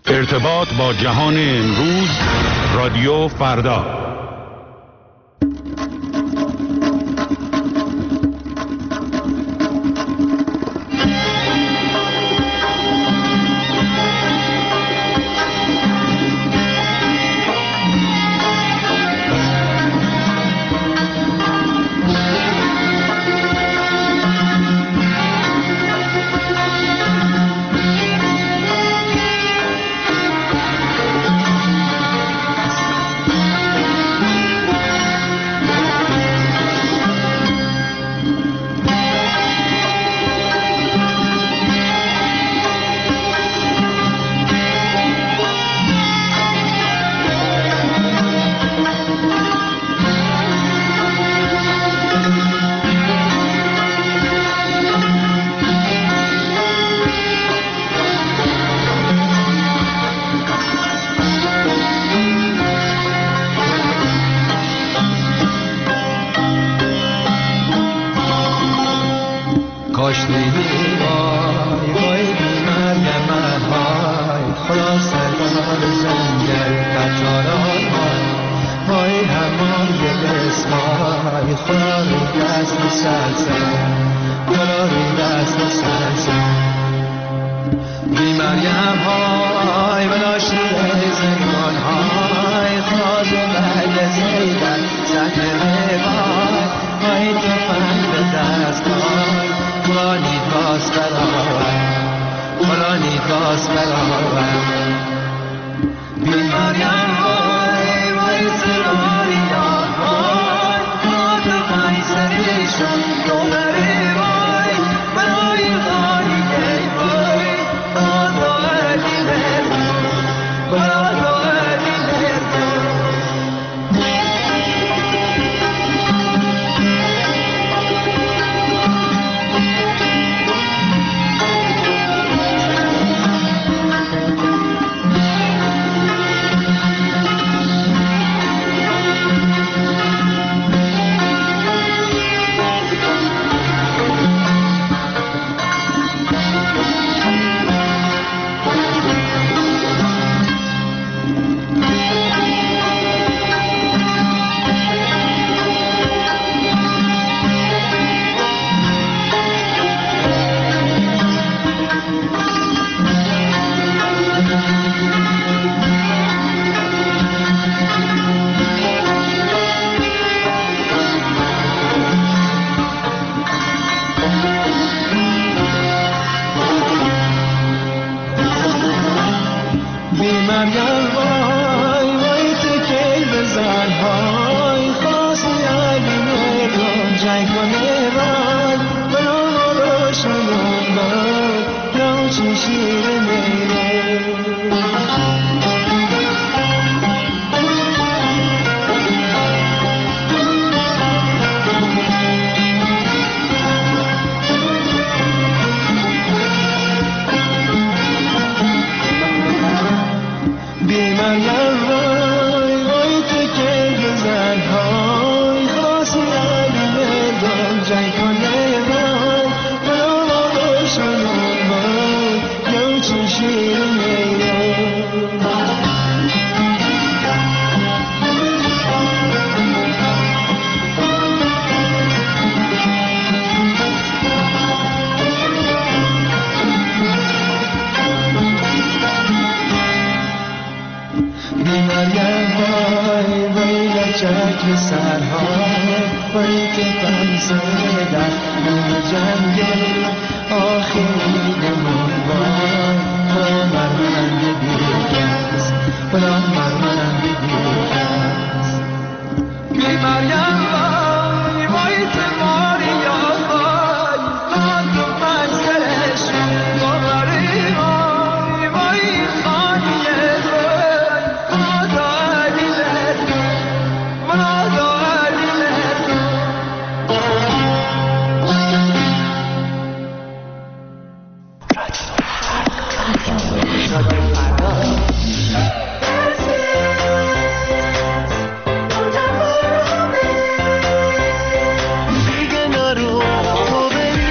ارتباط با جهان امروز، رادیو فردا.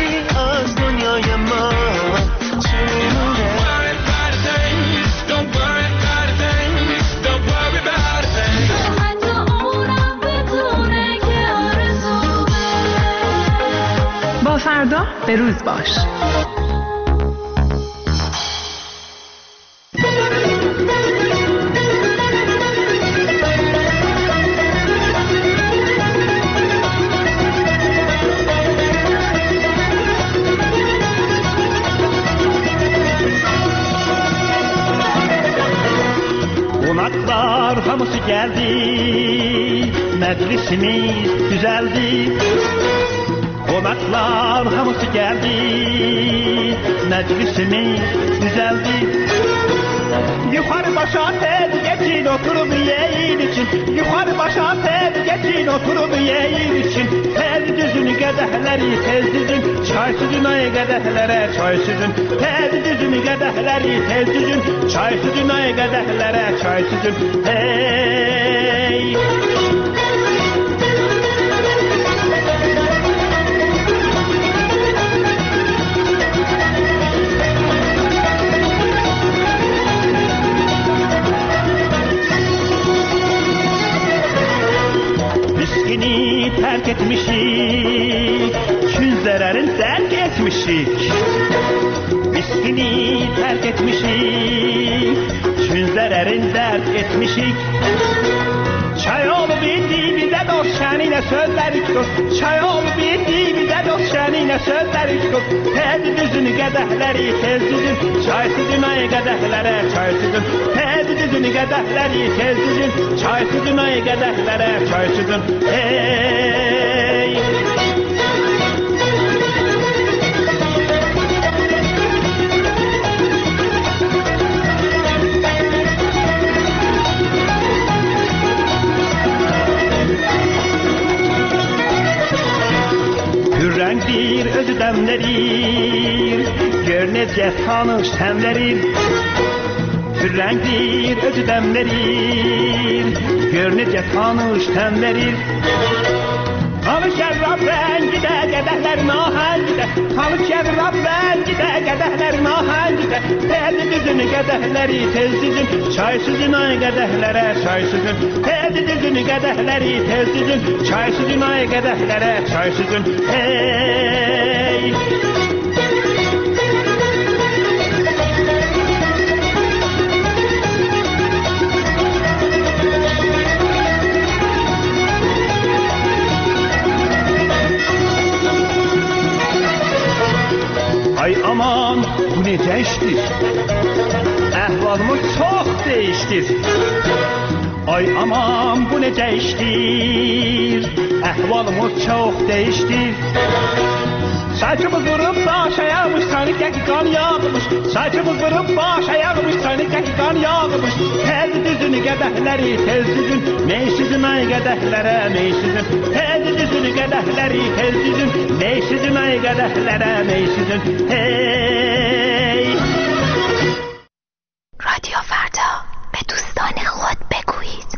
Don't worry. به روز باش. Konaklar hamısı geldi, meclisimiz düzeldi. Konaklar hamısı geldi, meclisimiz düzeldi. Yukarı başa tez geçin oturup yiyin için. Yukarı başa tez geçin oturup yiyin için. Tez düzün qədəhləri tez düzün, çay süzün ay qədəhlərə çay süzün. Tez düzün qədəhləri tez düzün, çay süzün ay qədəhlərə çay süzün. Hey! Miskini terk etmişik, çün zararın terk etmişik. Miskini terk etmişik, çün zararın terk etmişik. Çay olup indi bize dost şenine sözlerik dost. Çay olup indi bize dost şenine sözlerik dost. Tez düzün qədəhləri tez düzün, çay süzün ay qədəhlərə çay süzün. Tez düzün qədəhləri tez düzün, çay süzün ay qədəhlərə çay süzün. Hey! Hürrengdir özü demlerir, gör necə tanış təmlərir. Hürrengdir özü demlerir, gör necə tanış təmlərir. Tanış şərrab rəngidə, qədəhlərin ahəngidə. Tanış şərrab rəngidə, qədəhlərin ahəngidə. Tez düzün qədəhləri tez düzün, çay süzün ay qədəhlərə çay süzün. Tez düzün qədəhləri tez düzün, çay süzün ay qədəhlərə çay süzün. Hey! Ay aman bu necə işdir? Əhvalımız çox dəyişdir. Ay aman bu necə işdir? Əhvalımız çox dəyişdir. Saçımız vurub baş ayağmış, sanıqə ki qan yağmış. Saçımız vurub baş ayağmış, sanıqə ki qan yağmış. Tez düzün qədəhləri tez düzün, mey süzün ay qədəhlərə mey süzün. Tez düzün qədəhləri tez düzün, mey süzün ay qədəhlərə mey süzün. Hey! رادیو فردا به دوستان خود بگویید.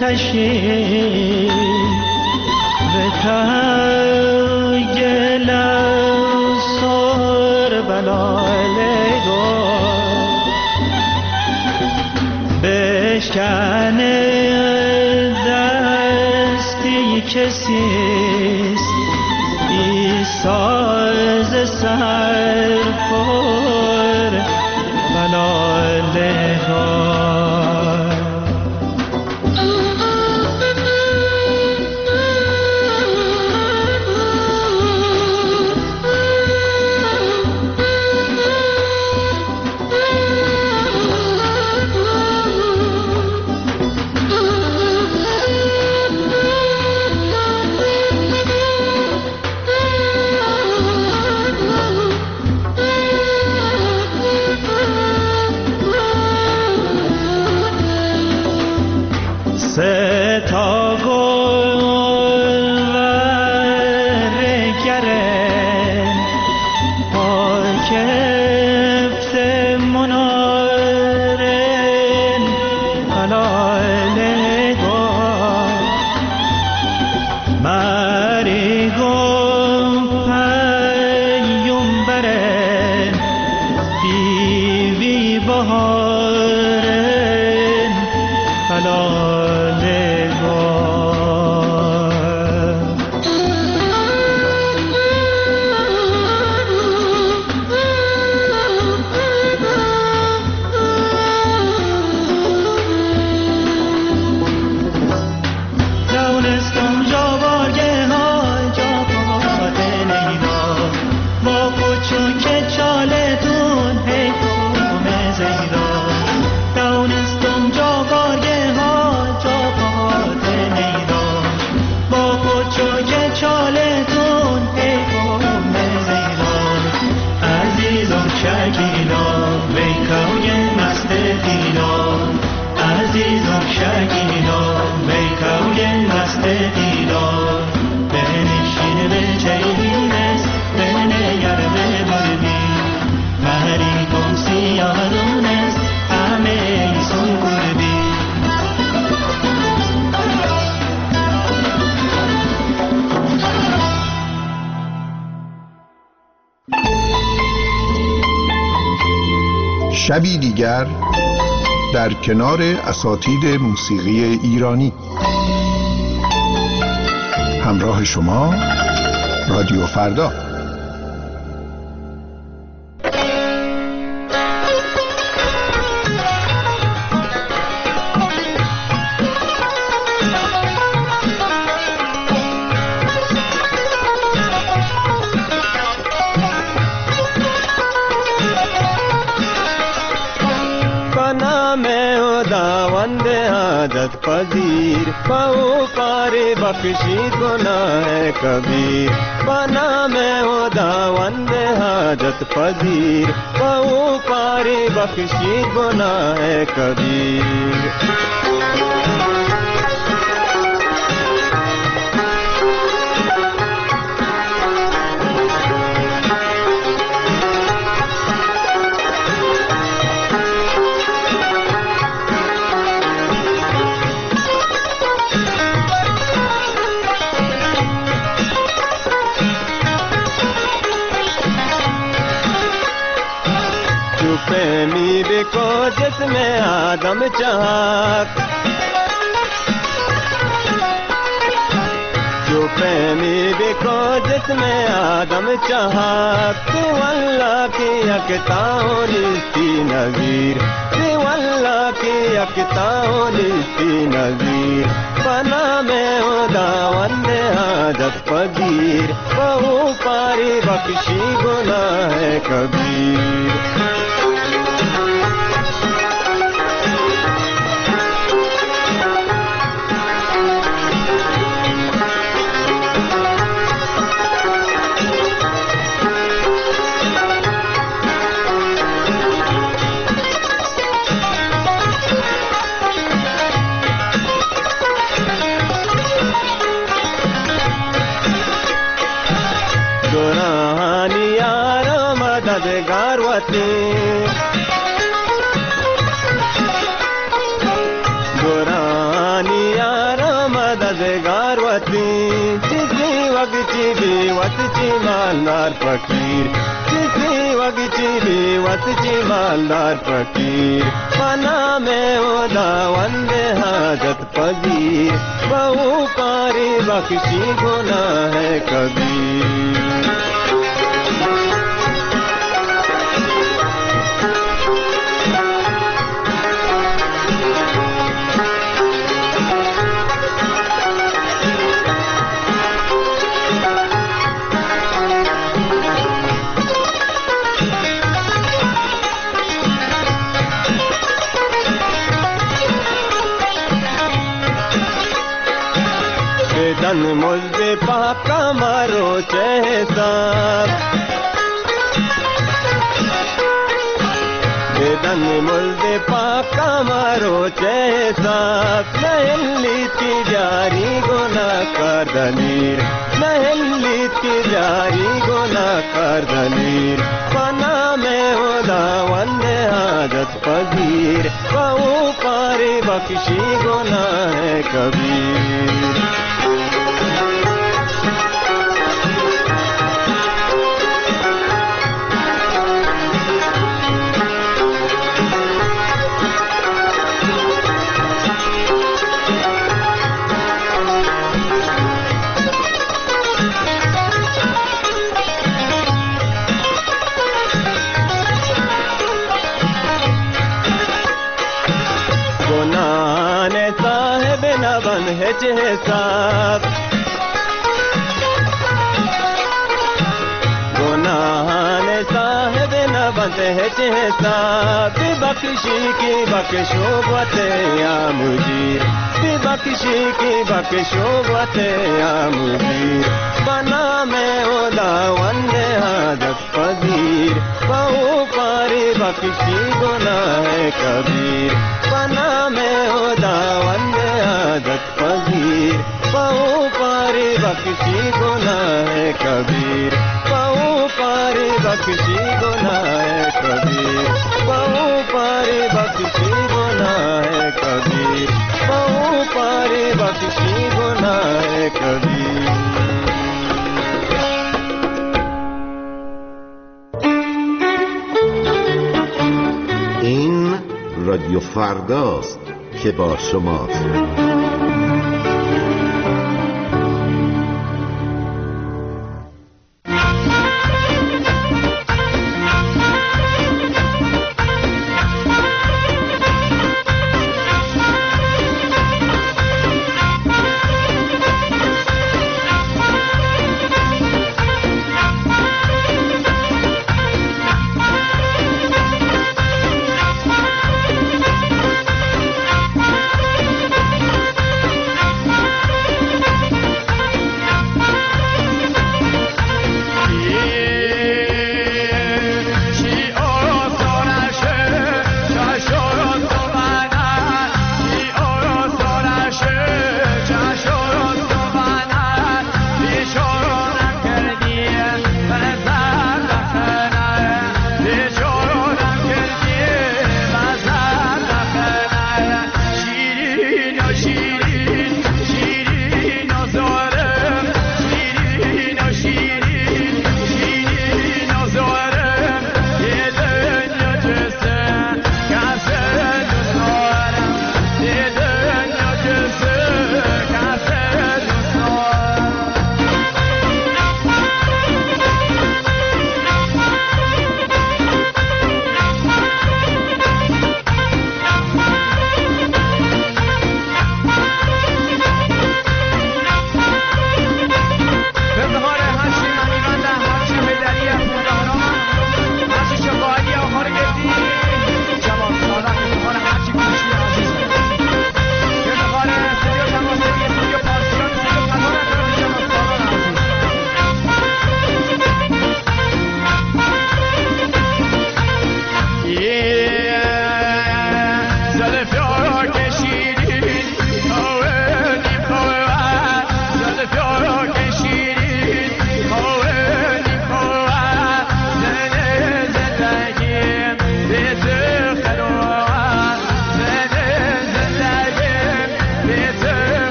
تشی به تایل سر بلالگو بشکنه دستی کسیست ای ساز سرپر بلالگو شبی دیگر در کنار اساتید موسیقی ایرانی. همراه شما رادیو فردا. पदीर पाओ पारे बख्शीद गुनाह कबीर बना मैं हो दावंद हाजत पदीर पाओ पारे बख्शीद गुनाह कबीर को जिसमें आदम चाहत जो प्रेमी देखो जिसमें आदम चाहत तू अल्लाह की यकता होती नज़ीर तू अल्लाह की यकता होती नज़ीर बना में हो दावंद हाजत पदीर बहु पारी बख्शी गुनाह कबीर गुरानी रोजगार वती चिसी वगची बेवसची मालदार फकीर चिसी वगची बेवसची मालदार फकीर पना में ओदा वंदे हाजत पजीर बहु पारी बख्शी गुनाह है कबीर दन मुझे पाका मारो चेहसाब बेदन मुझे पाका मारो चेहसाब महल्ली की जारी गुना कर दनीर महल्ली की जारी गुना कर दनीर पना में होदा वंदे हाजत पजीर बहु पारी बख्शी गुना है कबीर बन है साहब गुनाह ने साहिब न बंद है साहब बख्शी की बख्शो बते या मुजीर बख्शी की बख्शो बते या मुजीर बना में ओदा वंदे हाजत पजीर बहु पारी बख्शी गुनाह है कबीर बना में ओदा वंदे हाजत पजीर बहु पारी बख्शी गुनाह है कबीर बहु पारी बख्शी गुनाह है कबीर बहु पारी बख्शी गुनाह है कबीर बहु पारी बख्शी गुनाह है कबीर این رادیو فرداست که با شماست.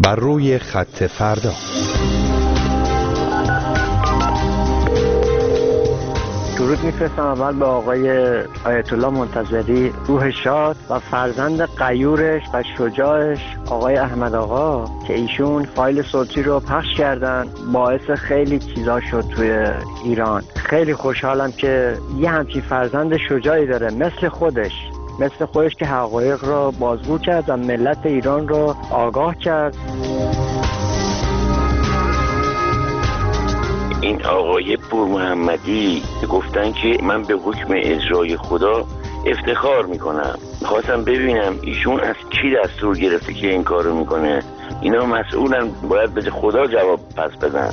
بر روی خط فردا. درود میفرستم اول به آقای آیت الله منتظری، روح شاد و فرزند غیورش و شجاعش آقای احمد آقا که ایشون فایل صوتی رو پخش کردن، باعث خیلی چیزا شد توی ایران. خیلی خوشحالم که یه همچین فرزند شجاعی داره مثل خودش که حقایق رو بازگو کرد و ملت ایران رو آگاه کرد. این آقای پور محمدی گفتن که من به حکم اجرای خدا افتخار میکنم. خواستم ببینم ایشون از کی دستور گرفته که این کارو میکنه؟ اینا مسئولن، باید به خدا جواب پس بدن.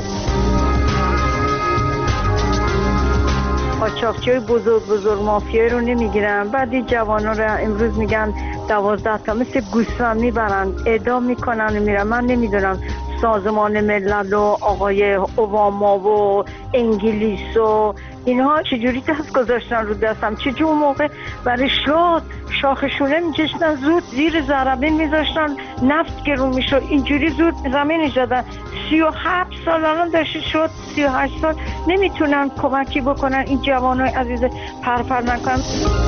قاچاقچیای بزرگ مافیایی رو نمیگیرن، بعد این جوانا رو امروز میگن 12 تا مثل گوسفند میبرن اعدام میکنن و میرن. من نمیدونم سازمان ملل و آقای اوباما و انگلیس و اینها چجوری دست گذاشتن رو دستم، چجوری اون موقع برای شاخشونه میکشتن، زود زیر ضربه میذاشتن، نفت گرون میشد، اینجوری زود زمین زدن. 37 سال الان داشته شد، 38 سال نمیتونن کمکی بکنن این جوانای عزیز پرپر نکنن.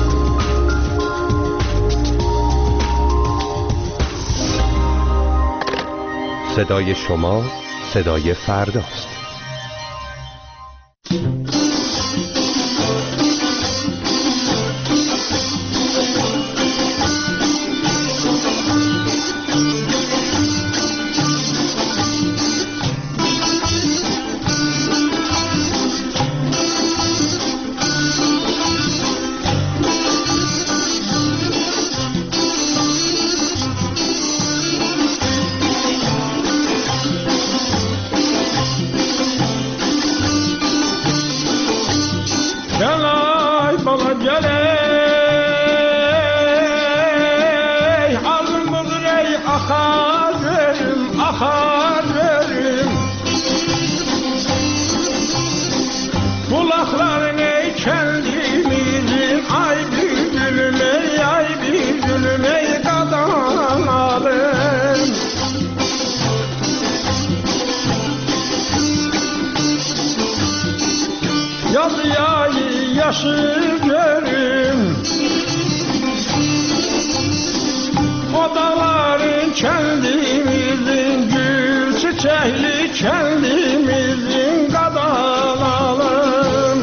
صدای شما صدای فرداست. Yaşıyorum odaların kendimizin, gül çiçekli kendimizin kadalalım.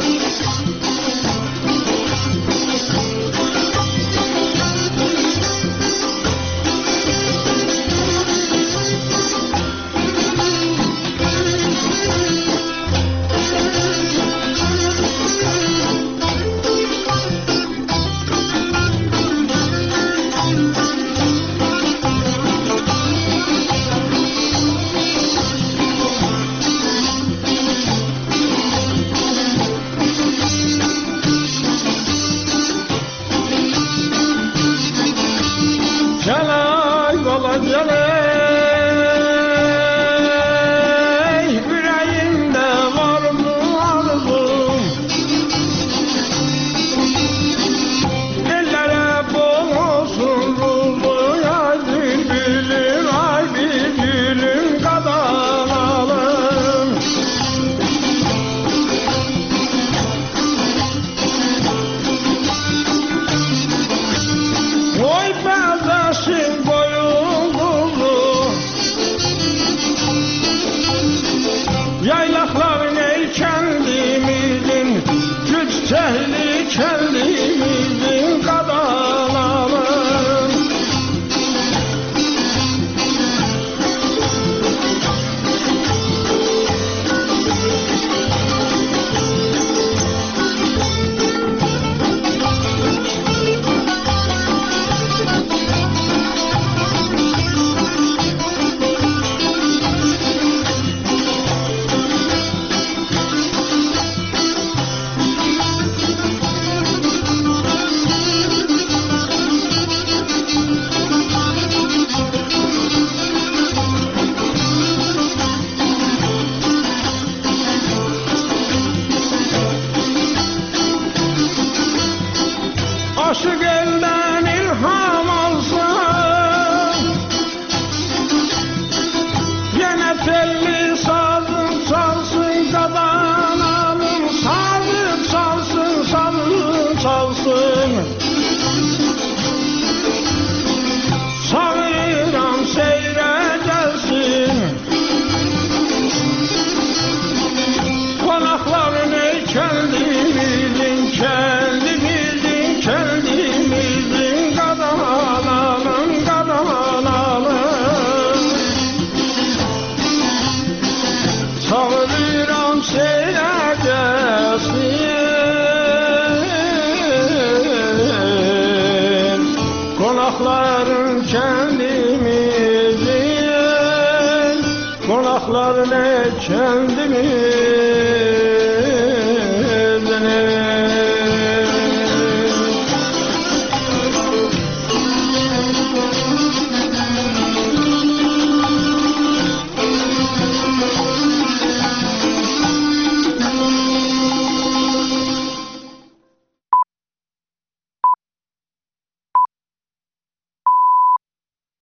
Oy, Dağlarını kendimiz